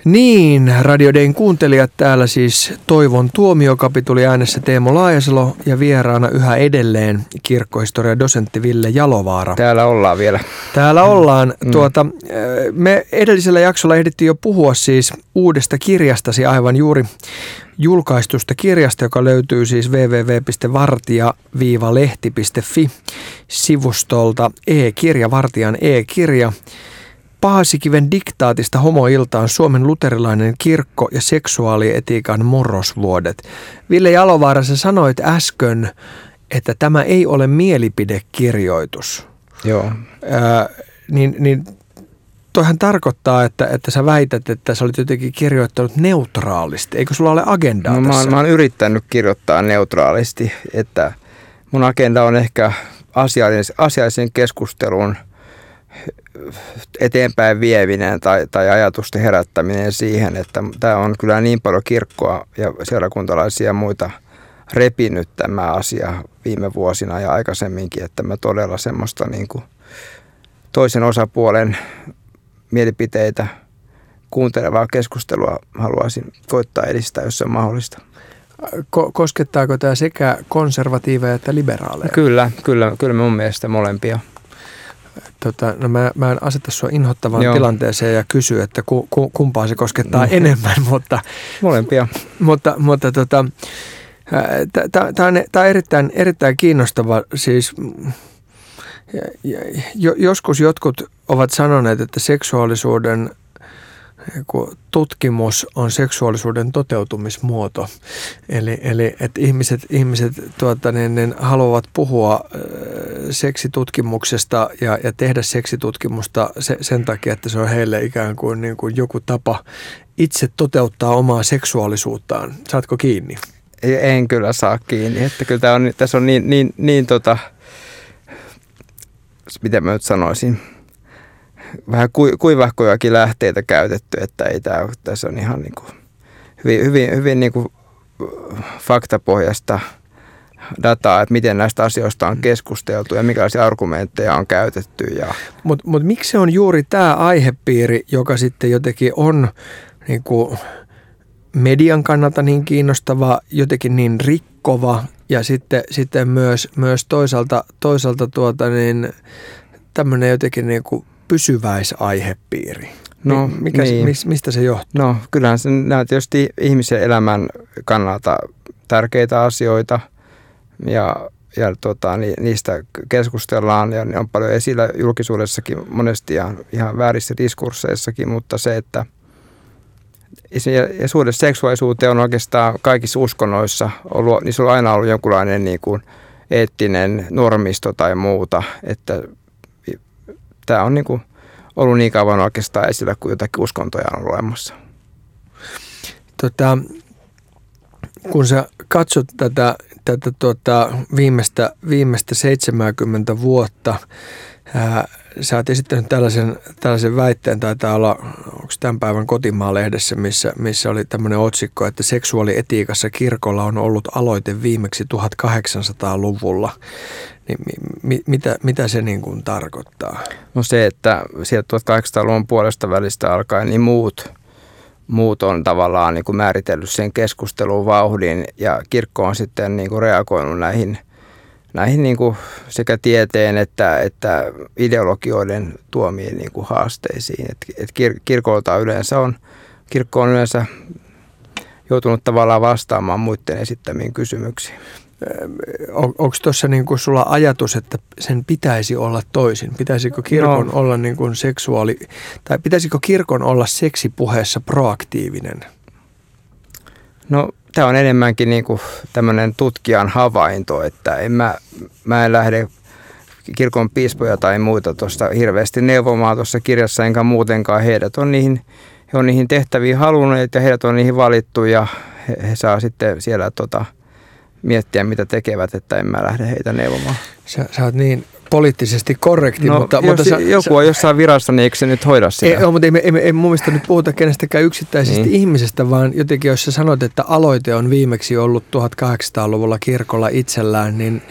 Niin, Radio Dayn kuuntelijat, täällä siis Toivon tuomiokapituli äänessä Teemu Laajasalo ja vieraana yhä edelleen kirkkohistorian dosentti Ville Jalovaara. Täällä ollaan vielä. Täällä ollaan. Me edellisellä jaksolla ehdittiin jo puhua siis uudesta kirjastasi, aivan juuri julkaistusta kirjasta, joka löytyy siis www.vartija-lehti.fi sivustolta e-kirja, Vartijan e-kirja. Paasikiven diktaatista homoiltaan Suomen luterilainen kirkko ja seksuaalietiikan murrosvuodet. Ville Jalovaara, sä sanoit äsken, että tämä ei ole mielipidekirjoitus. Joo. Niin toihan tarkoittaa, että sä väität, että sä olet jotenkin kirjoittanut neutraalisti. Eikö sulla ole agendaa tässä? Mä oon yrittänyt kirjoittaa neutraalisti, että mun agenda on ehkä asiallisen keskustelun eteenpäin vieminen tai ajatusten herättäminen siihen, että tämä on kyllä niin paljon kirkkoa ja seurakuntalaisia ja muita repinyt tämä asia viime vuosina ja aikaisemminkin, että mä todella semmoista niin kuin toisen osapuolen mielipiteitä kuuntelevaa keskustelua haluaisin koittaa edistää, jos se on mahdollista. Koskettaako tämä sekä konservatiiveja että liberaaleja? Kyllä mun mielestä molempia. No mä en aseta sua inhottavaan tilanteeseen ja kysy, että kumpaa se koskettaa enemmän, mutta molempia. Mutta tämä on erittäin kiinnostava. Siis joskus jotkut ovat sanoneet, että seksuaalisuuden tutkimus on seksuaalisuuden toteutumismuoto. Eli että ihmiset haluavat puhua seksitutkimuksesta ja tehdä seksitutkimusta sen takia, että se on heille ikään kuin, joku tapa itse toteuttaa omaa seksuaalisuuttaan. Saatko kiinni? En kyllä saa kiinni. Että kyllä tässä on miten mä nyt sanoisin, vähän kuivahkojakin lähteitä käytetty, että ei tässä on ihan niin kuin hyvin niin kuin faktapohjaista dataa, että miten näistä asioista on keskusteltu ja minkälaisia argumentteja on käytetty. Mutta miksi se on juuri tämä aihepiiri, joka sitten jotenkin on niin kuin median kannalta niin kiinnostava, jotenkin niin rikkova ja sitten myös toisaalta tämmöinen jotenkin niin kuin pysyväisaihepiiri. No, mistä se johtuu? No, kyllähän nämä on tietysti ihmisen elämän kannalta tärkeitä asioita ja niistä keskustellaan ja ne on paljon esillä julkisuudessakin monesti ja ihan väärissä diskursseissakin, mutta se, että ja suhde seksuaalisuuteen on oikeastaan kaikissa uskonnoissa ollut, niin se on aina ollut jonkunlainen niin kuin eettinen normisto tai muuta, että tämä on niin kuin ollut niin kauan oikeastaan esillä, kuin jotakin uskontoja on olemassa. Kun sä katsot tätä viimeistä 70 vuotta, sä oot esittänyt tällaisen väitteen, taitaa olla, onko tämän päivän Kotimaa-lehdessä, missä oli tämmöinen otsikko, että seksuaalietiikassa kirkolla on ollut aloite viimeksi 1800-luvulla. Niin mitä se niin kuin tarkoittaa? No se, että sieltä 1800-luvun puolesta välistä alkaen, niin muut on tavallaan niin kuin määritellyt sen keskustelun vauhdin ja kirkko on sitten niin kuin reagoinut näihin niin kuin sekä tieteen että ideologioiden tuomiin niin kuin haasteisiin. Kirkko on yleensä joutunut tavallaan vastaamaan muiden esittämiin kysymyksiin. Onko tuossa niin kuin sulla ajatus, että sen pitäisi olla toisin? Pitäisikö kirkon olla niin kuin tai pitäisikö kirkon olla seksipuheessa proaktiivinen? No tämä on enemmänkin niin kuin tämmöinen tutkijan havainto, että mä en lähde kirkon piispoja tai muita tuosta hirveästi neuvomaan tuossa kirjassa, enkä muutenkaan he on niihin tehtäviin halunneet ja heidät on niihin valittu ja he saa sitten siellä miettiä, mitä tekevät, että en mä lähde heitä neuvomaan. Sä oot niin poliittisesti korrekti, mutta joku on jossain virassa, niin eikö se nyt hoida sitä? Mutta ei mun mielestä nyt puhuta kenestäkään yksittäisestä ihmisestä, vaan jotenkin jos sä sanot, että aloite on viimeksi ollut 1800-luvulla kirkolla itsellään, niin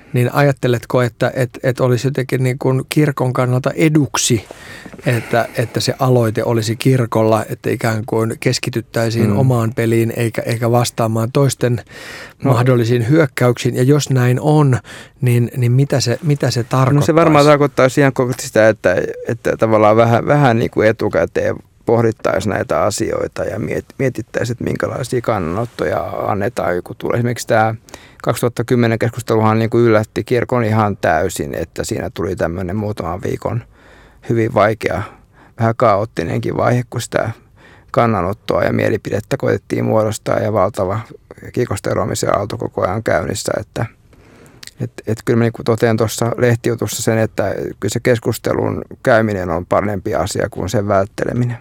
niin ajatteletko, että olisi jotenkin niin kuin kirkon kannalta eduksi, että se aloite olisi kirkolla, että ikään kuin keskityttäisiin omaan peliin eikä vastaamaan toisten mahdollisiin hyökkäyksiin. Ja jos näin on, niin mitä se tarkoittaa? No se varmaan tarkoittaa ihan kovasti sitä, että tavallaan vähän niin kuin etukäteen pohdittaisiin näitä asioita ja mietittäisiin, että minkälaisia kannanottoja annetaan, kun tulee. Esimerkiksi tämä 2010 keskusteluhan niin kuin yllätti kirkon ihan täysin, että siinä tuli tämmöinen muutaman viikon hyvin vaikea, vähän kaoottinenkin vaihe, kun sitä kannanottoa ja mielipidettä koetettiin muodostaa ja valtava kirkosta eroamisen aalto koko ajan käynnissä, että kyllä mä niin totean tuossa lehtijutussa sen, että kyllä se keskustelun käyminen on parempi asia kuin sen vältteleminen.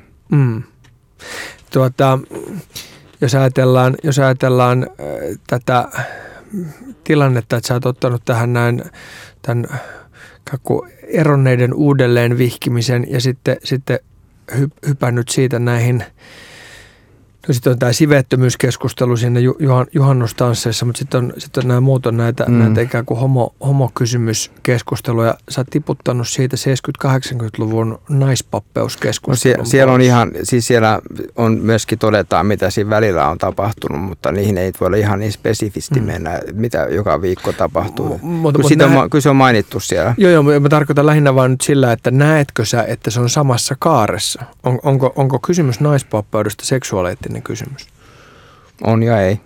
Jos ajatellaan tätä tilannetta, että sä oot ottanut tähän näin tämän eronneiden uudelleen vihkimisen ja sitten hypännyt siitä näihin. No sitten on tämä siveettömyyskeskustelu siinä juhannustansseissa, mutta sitten on nämä muut on näitä ikään kuin homokysymyskeskusteluja. Sä oot tiputtanut siitä 70-80-luvun naispappeuskeskustelun. No siellä on ihan, siis siellä on myöskin todetaan, mitä siinä välillä on tapahtunut, mutta niihin ei voi olla ihan niin spesifisti mennä, mitä joka viikko tapahtuu. Kyllä se on mainittu siellä. Joo, mä tarkoitan lähinnä vaan nyt sillä, että näetkö sä, että se on samassa kaaressa? Onko kysymys naispappeudesta seksuaalieettinen kysymys? On ja ei.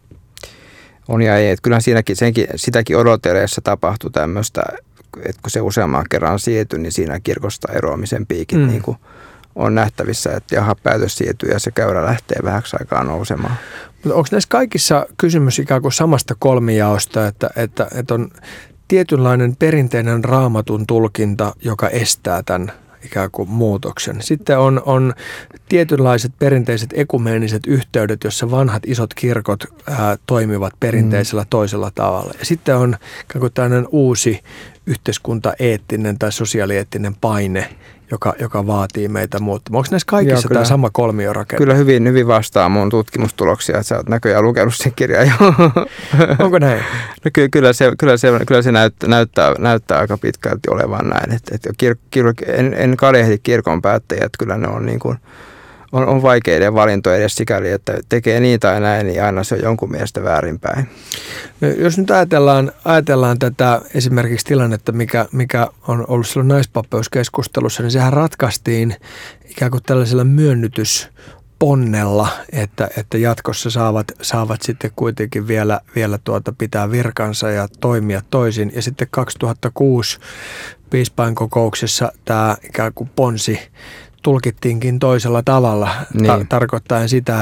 Että kyllähän sitäkin odotellessa tapahtui tämmöistä, että kun se useamman kerran siirtyi, niin siinä kirkosta eroamisen piikit niin kuin on nähtävissä, että jaha, päätös siirtyy ja se käyrä lähtee vähäksi aikaa nousemaan. Mutta onko näissä kaikissa kysymys ikään kuin samasta kolmijaosta, että on tietynlainen perinteinen raamatun tulkinta, joka estää tämän ikään kuin muutoksen. Sitten on tietynlaiset perinteiset ekumeeniset yhteydet, jossa vanhat isot kirkot toimivat perinteisellä toisella tavalla. Ja sitten on ikään kuin tällainen uusi yhteiskuntaeettinen tai sosiaalieettinen paine, joka vaatii meitä muuttamaan. Onko näissä kaikissa tämä sama kolmiorakenne? Kyllä hyvin vastaa mun tutkimustuloksia, että sä oot näköjään lukenut sen kirjan jo. Onko näin? No kyllä se näyttää aika pitkälti olevan näin. En kadehdi kirkon päättäjät, kyllä ne on niin kuin on vaikeiden valintoja edes sikäli, että tekee niin tai näin, niin aina se on jonkun mielestä väärinpäin. No, jos nyt ajatellaan tätä esimerkiksi tilannetta, mikä on ollut silloin naispapeuskeskustelussa, niin sehän ratkaistiin ikään kuin tällaisella myönnytysponnella, että jatkossa saavat sitten kuitenkin vielä pitää virkansa ja toimia toisin. Ja sitten 2006 piispainkokouksessa tämä ikään kuin ponsi tulkittiinkin toisella tavalla, tarkoittaen sitä,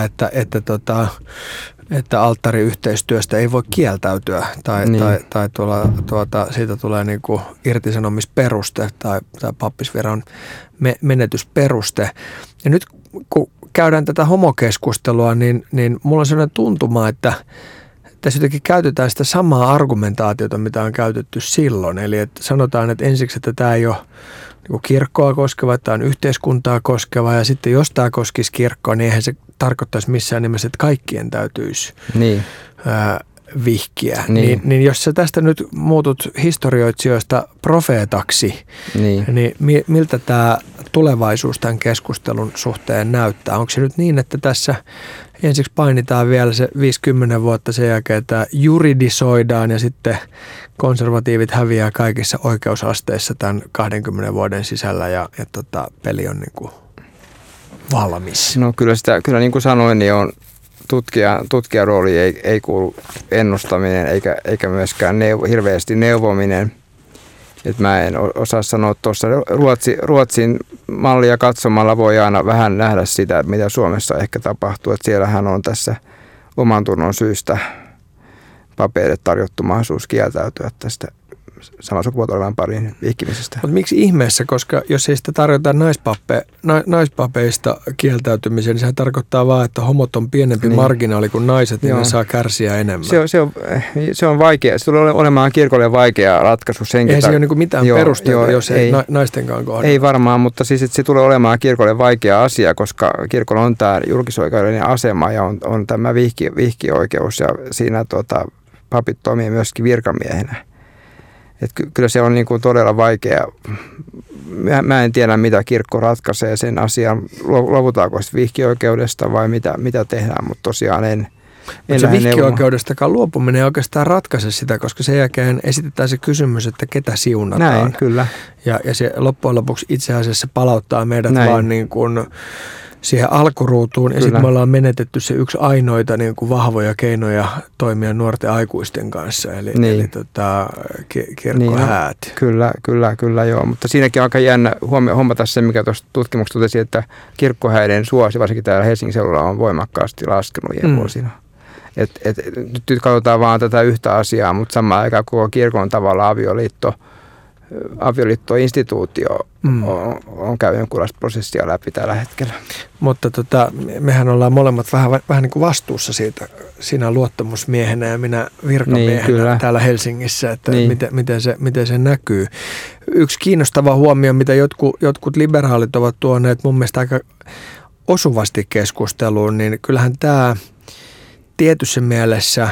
että alttariyhteistyöstä ei voi kieltäytyä tai siitä tulee niin kuin irtisanomisperuste tai pappisviran menetysperuste. Ja nyt kun käydään tätä homokeskustelua, niin mulla on sellainen tuntuma, että tässä jotenkin käytetään sitä samaa argumentaatiota, mitä on käytetty silloin. Eli että sanotaan, että ensiksi, että tämä ei ole niin kirkkoa koskeva, tämä on yhteiskuntaa koskeva, ja sitten jos tämä koskisi kirkkoa, niin eihän se tarkoittaisi missään nimessä, että kaikkien täytyisi vihkiä. Niin jos sä tästä nyt muutut historioitsijoista profeetaksi, niin miltä tämä tulevaisuus tämän keskustelun suhteen näyttää? Onko se nyt niin, että tässä ensiksi painitaan vielä se 50 vuotta sen jälkeen, tämä juridisoidaan ja sitten konservatiivit häviää kaikissa oikeusasteissa tämän 20 vuoden sisällä ja peli on niin kuin valmis? No kyllä niin kuin sanoin, niin on tutkijan rooli ei kuulu ennustaminen eikä myöskään hirveästi neuvominen. Et mä en osaa sanoa tuossa. Ruotsin mallia katsomalla voi aina vähän nähdä sitä, mitä Suomessa ehkä tapahtuu. Et siellähän on tässä oman tunnon syystä papeille tarjottu mahdollisuus kieltäytyä tästä saman sukupuolta olevan parin vihkimisestä. Mutta miksi ihmeessä? Koska jos ei sitä tarjota naispapeista kieltäytymiseen, niin sehän tarkoittaa vaan, että homot on pienempi marginaali kuin naiset, niin ne saa kärsiä enemmän. Se on vaikea. Se tulee olemaan kirkolle vaikea ratkaisu senkin. Eihän se ole niin mitään perusteita, jos ei naistenkaan kohdalla. Ei varmaan, mutta siis että se tulee olemaan kirkolle vaikea asia, koska kirkolla on tämä julkisoikeudellinen asema ja on tämä vihkioikeus ja siinä papit toimii myöskin virkamiehenä. Kyllä se on niin kuin todella vaikea. Mä en tiedä, mitä kirkko ratkaisee sen asian. Luovutaanko sitten vihkioikeudesta vai mitä tehdään, mutta tosiaan en se vihkioikeudestakaan luopuminen ei oikeastaan ratkaise sitä, koska sen jälkeen esitetään se kysymys, että ketä siunataan. Näin, kyllä. Ja se loppujen lopuksi itse asiassa palauttaa meidät vaan niin kuin siihen alkuruutuun. Ja sitten me ollaan menetetty se yksi ainoita niin kuin vahvoja keinoja toimia nuorten aikuisten kanssa, eli kirkkohäät. Niin, kyllä joo. Mutta siinäkin on aika jännä huomata se, mikä tuossa tutkimuksessa totesi, että kirkkohäiden suosi, varsinkin täällä Helsingin seudulla, on voimakkaasti laskenut viime vuosina. Nyt katsotaan vaan tätä yhtä asiaa, mutta samaan aikaan koko kirkon tavalla avioliittoinstituutio on käynyt jonkunlaista prosessia läpi tällä hetkellä. Mutta mehän ollaan molemmat vähän niin kuin vastuussa siitä, sinä luottamusmiehenä ja minä virkamiehenä täällä Helsingissä, että miten se näkyy. Yksi kiinnostava huomio, mitä jotkut liberaalit ovat tuoneet mun mielestä aika osuvasti keskusteluun, niin kyllähän tämä tietyssä mielessä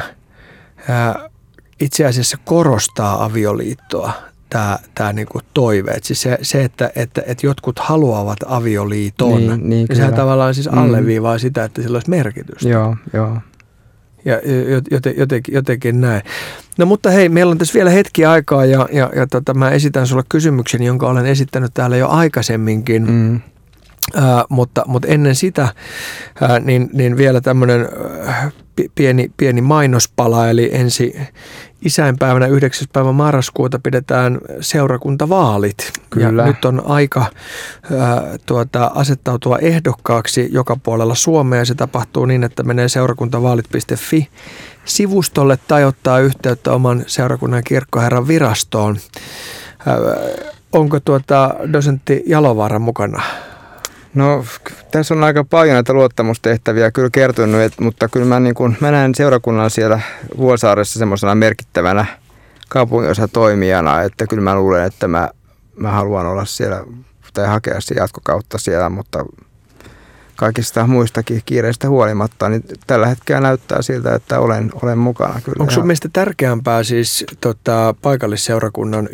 itse asiassa korostaa avioliittoa. Tämä niinku toive. Siis se että jotkut haluavat avioliiton, niin sehän tavallaan siis alleviivaa sitä, että sillä olisi merkitystä. Joo. Ja jotenkin näin. No mutta hei, meillä on tässä vielä hetki aikaa ja mä esitän sulle kysymyksen, jonka olen esittänyt täällä jo aikaisemminkin. Mutta ennen sitä niin vielä tämmöinen pieni mainospala, eli ensi isänpäivänä 9. päivä marraskuuta pidetään seurakuntavaalit. Kyllä. Ja nyt on aika asettautua ehdokkaaksi joka puolella Suomea. Se tapahtuu niin, että menee seurakuntavaalit.fi-sivustolle tai ottaa yhteyttä oman seurakunnan kirkkoherran virastoon. Onko dosentti Jalovaara mukana? No tässä on aika paljon näitä luottamustehtäviä kyllä kertonut, mutta kyllä mä näen seurakunnan siellä Vuosaaressa semmoisena merkittävänä kaupunginosatoimijana, että kyllä mä luulen, että mä haluan olla siellä tai hakea se jatkokautta siellä, mutta kaikista muistakin kiireistä huolimatta, niin tällä hetkellä näyttää siltä, että olen mukana kyllä. Onko sun mielestä tärkeämpää siis paikallisseurakunnan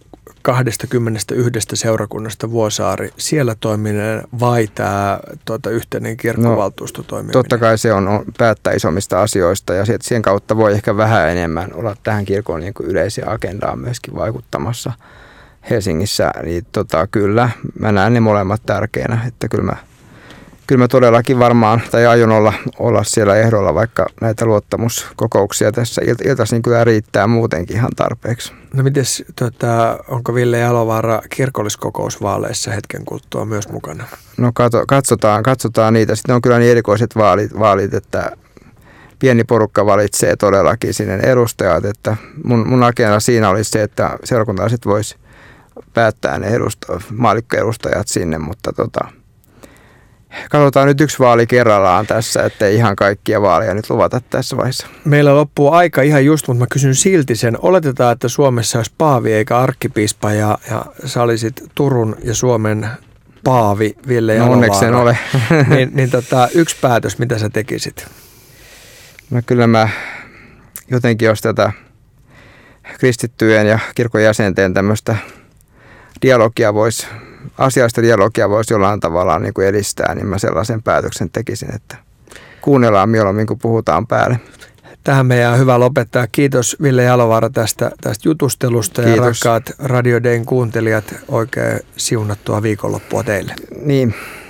21 seurakunnasta Vuosaari siellä toiminen vai tämä yhteinen kirkkovaltuusto toimiminen? Totta kai se on päättää isommista asioista ja siihen kautta voi ehkä vähän enemmän olla tähän kirkon niin kuin yleiseen agendaan myöskin vaikuttamassa Helsingissä. Niin kyllä, mä näen ne molemmat tärkeänä, että kyllä mä todellakin varmaan tai aion olla siellä ehdolla, vaikka näitä luottamuskokouksia tässä iltaisin kyllä riittää muutenkin ihan tarpeeksi. No mites, onko Ville Jalovaara kirkolliskokousvaaleissa hetken kuluttua myös mukana? No katsotaan niitä. Sitten on kyllä niin erikoiset vaalit, että pieni porukka valitsee todellakin sinne edustajat. Että mun agenda siinä olisi se, että seurakuntalaiset vois päättää ne maallikkoedustajat sinne, mutta katsotaan nyt yksi vaali kerrallaan tässä, ettei ihan kaikkia vaaleja nyt luvata tässä vaiheessa. Meillä loppuu aika ihan just, mutta mä kysyn silti sen. Oletetaan, että Suomessa olisi paavi eikä arkkipiispa ja sä olisit Turun ja Suomen paavi Ville Jalovaara. Onneksi en ole. niin yksi päätös, mitä sä tekisit? No kyllä mä jotenkin, jos tätä kristittyjen ja kirkon jäsenten tämmöistä asiallista dialogia voisi jollain tavalla niin kuin edistää, niin mä sellaisen päätöksen tekisin, että kuunnellaan mieluummin, kun puhutaan päälle. Tähän meidän on hyvä lopettaa. Kiitos Ville Jalovaara tästä jutustelusta. Kiitos. Ja rakkaat Radio Dayn kuuntelijat, oikein siunattua viikonloppua teille. Niin.